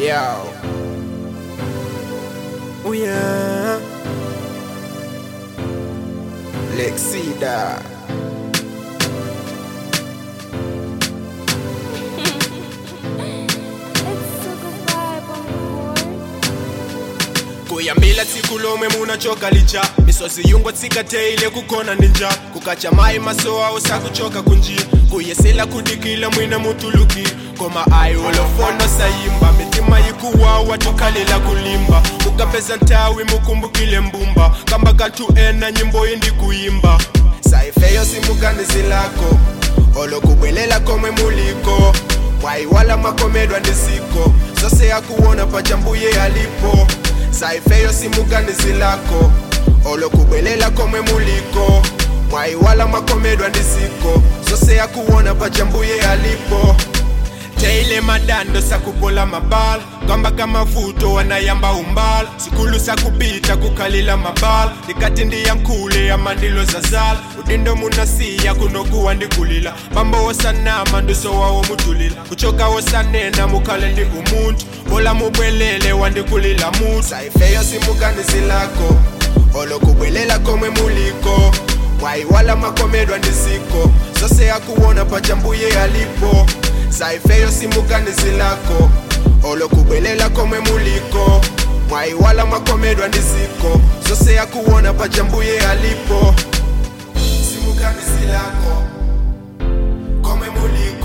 Yo. Oh yeah. Lexida. Kuyambila tsiku lomwe munachoka licha misozi yungwa tsikateile kukona ninja kukacha mai maso awo sakuchoka kunjia kuyesela kudikila mwina mutuluki koma ayi olofono sayimba mitima yikuwawa tukalila kulimba ukapeza ntawi mukumbukile mbumba kamba katu ena nyimbo indi kuyimba saifeyo simukandizilako olokubwelela komwe muliko mwaiwala makomedwa ndisiko zose yakuwona pachambuye alipo saifeyo simukandizilako olokubwelela komwe muliko mwaiwala makomedwa ndisiko zose yakuwona pachambuye alipo teile madando sakupola mabala kamba kama vuto wanayamba umbala sikulu sakupita kukalila mabala ikati ndiya mkule ya mandilo zazala udindo munasiya kunokuwa ndikulila bambo wosanama nduso wawo mutulila kuchoka wosanena mukale ndi umuntu bola mubwelele wandikulila mutu saifeyo simukandizilako olokubwelela komwe muliko mwaiwala makomedwa ndisiko zose yakuwona pachambuye alipo saifeyo simukandizilako olokubwelela komwe muliko mwaiwala makomedwa ndisiko zose yakuwona pachambuye alipo simukandizilako komwe muliko